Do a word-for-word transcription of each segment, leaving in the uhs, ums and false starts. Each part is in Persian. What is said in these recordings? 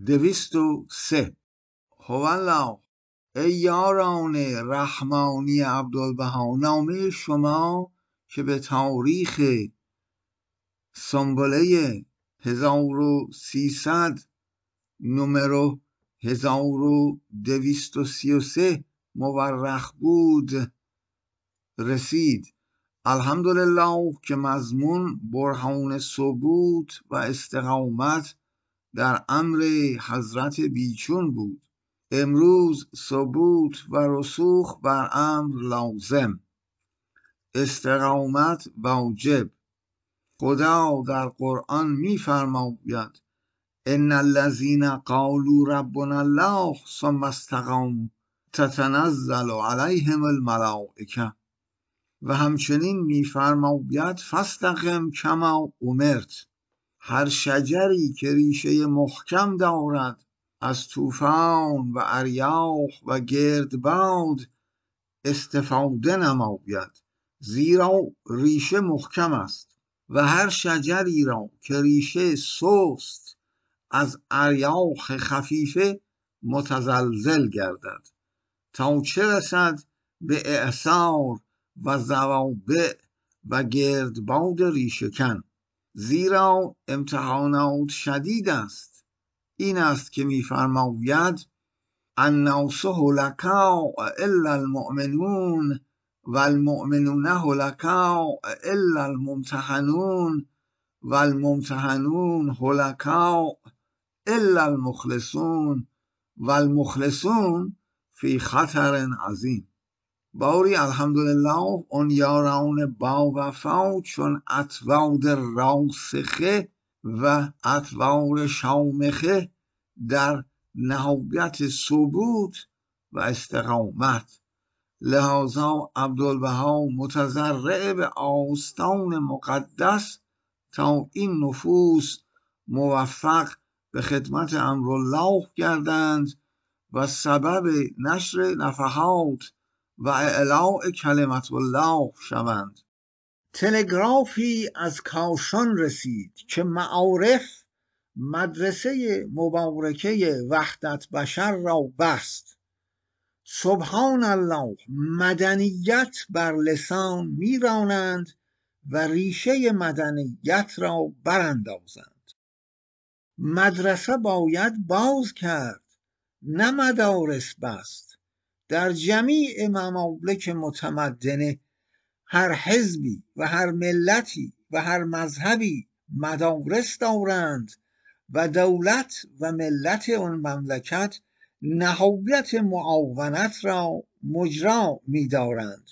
دویست و سه. هوالله، ای یاران رحمانی عبدالبها، نامه شما که به تاریخ سنبله هزار و سیصد نمرو هزار و دویست و سی و سه مورخ بود رسید. الحمدلله که مضمون برهان ثبوت و استقامت در امر حضرت بیچون بود. امروز ثبوت و رسوخ بر امر لازم، استقامت واجب. خدا در قرآن می فرماید ان الذین قالوا ربنا الله ثم استقاموا تتنزل علیهم الملائکه، و همچنین می فرماید فاستقم کما امرت. هر شجری که ریشه محکم دارد از طوفان و اریاح و گردباد استفاده نماید، زیرا ریشه محکم است، و هر شجری را که ریشه سست از اریاح خفیفه متزلزل گردد، تا چه رسد به اعصار و زوابع و گردباد ریشه‌کن. زیرا امتحانات شدید است. این است که می‌فرماید الناس هلکاء الا المؤمنون و المؤمنون هلکاء الا الممتحنون و الممتحنون هلکاء الا المخلصون و المخلصون فی خطر عظیم. باری الحمدلله اون یاران با وفا چون اطواد راسخه و اطوار شامخه در نهایت ثبوت و استقامت. لذا عبدالبها متضرع به آستان مقدس تا این نفوس موفق به خدمت امرالله گردند و سبب نشر نفحات و اعلاء کلمت الله شوند. تلگرافی از کاشان رسید که معارف مدرسه مبارکه وحدت بشر را بست. سبحان الله، مدنیت بر لسان میرانند و ریشه مدنیت را براندازند. مدرسه باید باز کرد، نه مدارس بست. در جمیع ممالک متمدنه هر حزبی و هر ملتی و هر مذهبی مدارس دارند و دولت و ملت اون مملکت نهایت معاونت را مجرا می دارند،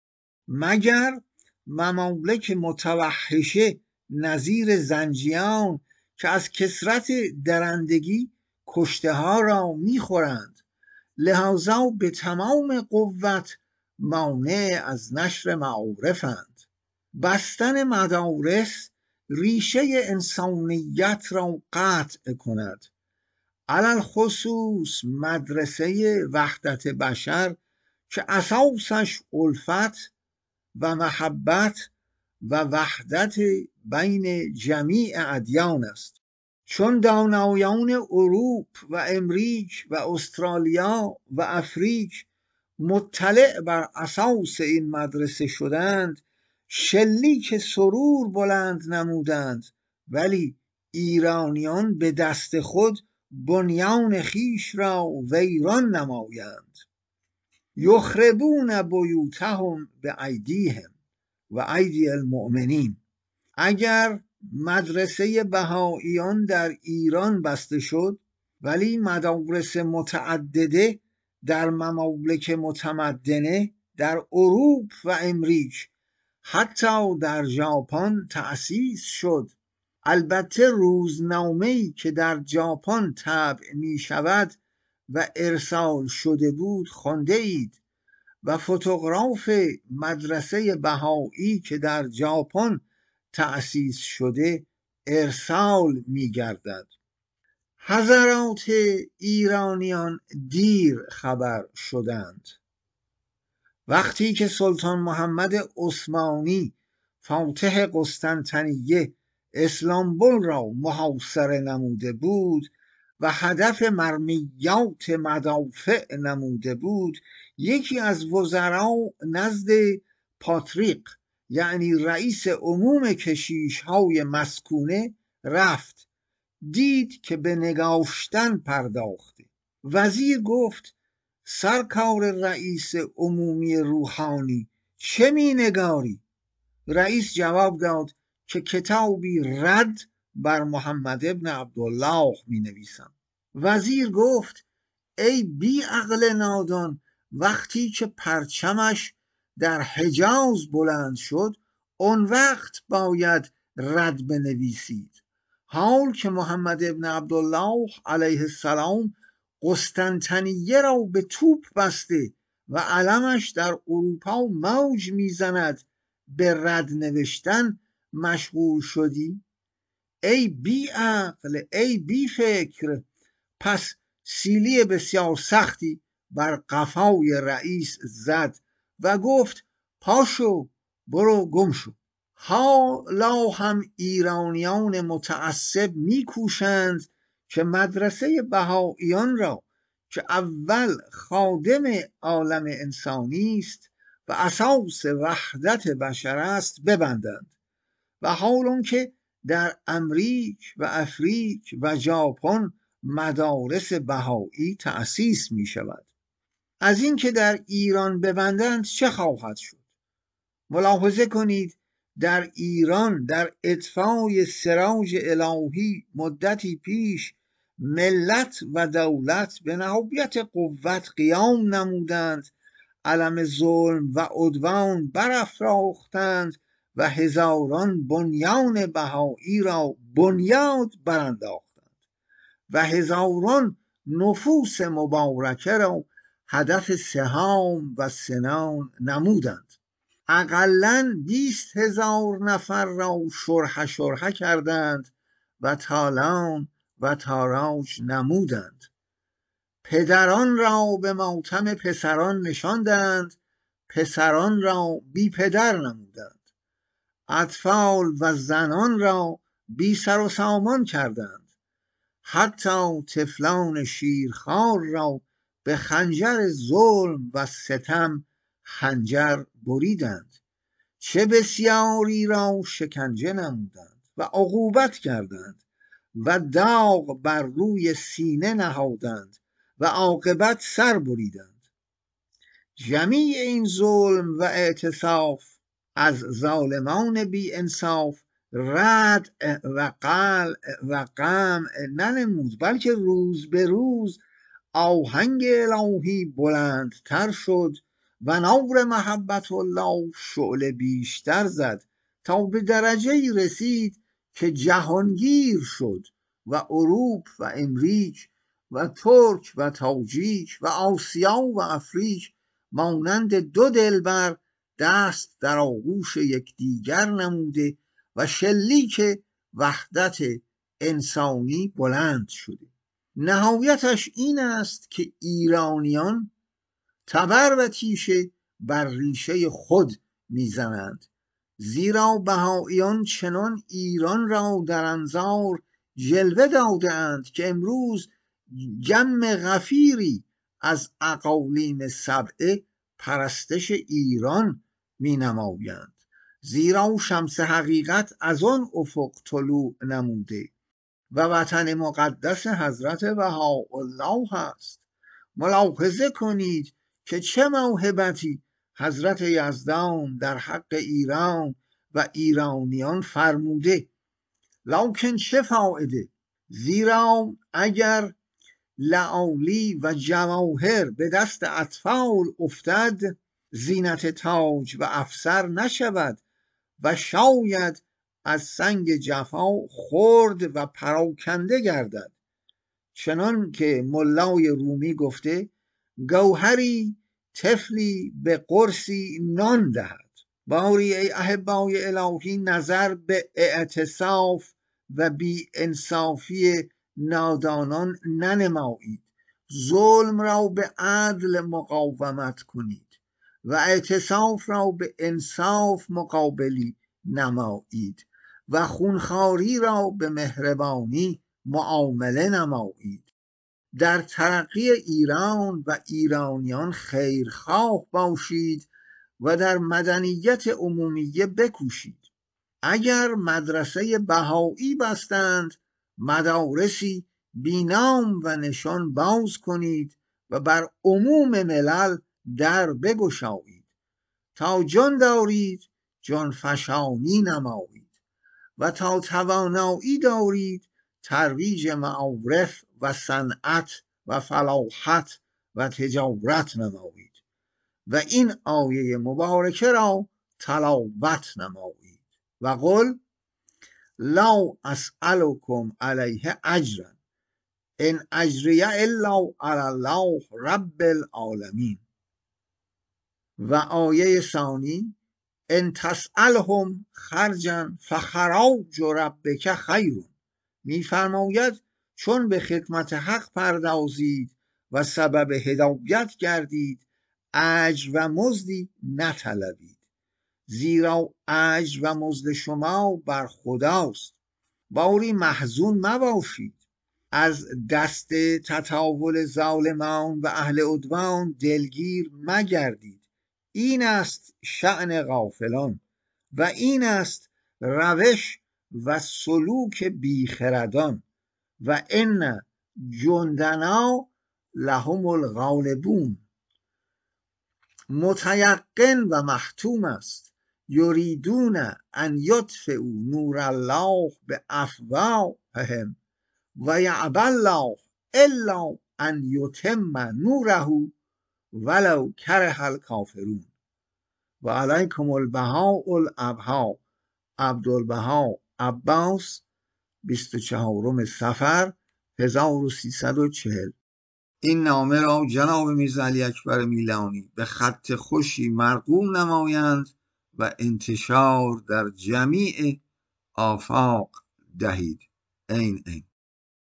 مگر ممالک متوحشه نظیر زنجیان که از کثرت درندگی کشته ها را می خورند. لذا به تمام قوت مانع از نشر معارفند. بستن مدارس ریشه انسانیت را قطع کند، علل خصوص مدرسه وحدت بشر که اساسش الفت و محبت و وحدت بین جمیع ادیان است. چون دانایان اروپ و امریک و استرالیا و افریق مطلع بر اساس این مدرسه شدند، شلیک سرور بلند نمودند، ولی ایرانیان به دست خود بنیان خیش را ویران نمایند. یخربون بیوتهم به ایدیهم و ایدی المؤمنین. اگر مدرسه بهائیان در ایران بسته شد، ولی مدارس متعدده در ممالک متمدنه در اروپ و امریک، حتی در ژاپن تأسیس شد. البته روزنامه‌ای که در ژاپن طبع می شود و ارسال شده بود خوانده اید، و فوتوغراف مدرسه بهایی که در ژاپن تأسیس شده ارسال می گردد. حضرات ایرانیان دیر خبر شدند. وقتی که سلطان محمد عثمانی فاتح قسطنطنیه اسلامبول را محاصره نموده بود، و هدف مرمیات مدافع نموده بود، یکی از وزرا نزد پاتریق یعنی رئیس عموم کشیش های مسکونه رفت، دید که به نگاشتن پرداخته. وزیر گفت سرکار رئیس عمومی روحانی چه می نگاری؟ رئیس جواب داد که کتابی رد بر محمد ابن عبدالله می نویسم. وزیر گفت ای بی عقل نادان، وقتی که پرچمش در حجاز بلند شد اون وقت باید رد بنویسید، حال که محمد ابن عبدالله علیه السلام قسطنطنیه را به توپ بسته و علمش در اروپا موج میزند، به رد نوشتن مشغول شدی؟ ای بی عقل، ای بی فکر. پس سیلی بسیار سختی بر قفای رئیس زد و گفت پاشو برو گم شو. حالا هم ایرانیان متعصب میکوشند که مدرسه بهائیان را که اول خادم عالم انسانی است و اساس وحدت بشر است ببندند، و حال که در امریک و افریق و ژاپن مدارس بهایی تأسیس می شود. از این که در ایران ببندند چه خواهد شد؟ ملاحظه کنید در ایران در اطفای سراج الهی مدتی پیش ملت و دولت به نهایت قوت قیام نمودند، علم ظلم و عدوان برافراختند و هزاران بنیان بهایی را بنیاد برانداختند و هزاران نفوس مبارکه را هدف سهام و سنان نمودند. اقلاً بیست هزار نفر را شرح شرح کردند و تالان و تاراج نمودند. پدران را به ماتم پسران نشاندند، پسران را بی پدر نمودند. اطفال و زنان را بی سر و سامان کردند. حتی طفلان شیرخوار را به خنجر ظلم و ستم خنجر بریدند. چه بسیاری را شکنجه نمودند و عقوبت کردند و داغ بر روی سینه نهادند و عاقبت سر بریدند. جمیع این ظلم و اعتصاف از ظالمان بی انصاف رد و قلع و قمع ننمود، بلکه روز به روز آهنگ الهی بلندتر شد و نور محبت الله شعله بیشتر زد تا به درجه رسید که جهانگیر شد و اروپ و امریک و ترک و تاجیک و آسیا و افریق مانند دو دلبر دست در آغوش یکدیگر نموده و شلیک وحدت انسانی بلند شده. نهایتش این است که ایرانیان تبر و تیشه بر ریشه خود میزنند، زیرا بهائیان چنان ایران را در انظار جلوه داده اند که امروز جمع غفیری از اقالیم سبعه پرستش ایران می نمایند، زیرا شمس حقیقت از آن افق طلوع نموده و وطن مقدس حضرت بهاءالله هست. ملاحظه کنید که چه موهبتی حضرت یزدان در حق ایران و ایرانیان فرموده، لکن چه فایده؟ زیرا اگر لعالی و جواهر به دست اطفال افتد زینت تاج و افسر نشود و شاید از سنگ جفا خرد و پراکنده گردد. چنان که ملای رومی گفته گوهری طفلی به قرصی نان دهد. باری ای احبای الهی نظر به اعتصاف و بی انصافی نادانان ننمایید، ظلم را به عدل مقاومت کنید و اعتصاف را به انصاف مقابلی نمایید و خونخواری را به مهربانی معامله نمایید. در ترقی ایران و ایرانیان خیرخواه باشید و در مدنیت عمومیه بکوشید. اگر مدرسه بهایی بستند، مدارسی بینام و نشان باز کنید و بر عموم ملل در بگشایید. تا جان دارید جان فشانی نمایید و تا توانایی دارید ترویج معارف و صنعت و فلاحت و تجارت نمایید و این آیه مبارکه را تلاوت نمایید و قل لا اسألكم علیه اجرا ان اجری الا علی الله رب العالمین. و آیه ثانی ان تسألهم خرجا فخراج ربک خیر، میفرماید چون به خدمت حق پردازید و سبب هدایت گردید اجر و مزدی نطلبید، زیرا اجر و مزد شما بر خداست. باری محزون مباشید، از دست تطاول ظالمان و اهل عدوان دلگیر مگردید. این است شأن غافلان و این است روش و سلوک بیخردان و ان جندنا لهم الغالبون. متیقن و محتوم است یریدون ان یطفئوا نور الله بافواههم و یأبی الله الا ان یتم نوره ولو کره الکافرون. و علیکم البهاء الابها. عبدالبها عباس، بیست و چهارم صفر هزار و سیصد و چهل. این نامه را جناب میرزا علی اکبر میلانی به خط خوشی مرقوم نمایند و انتشار در جمیع آفاق دهید. این این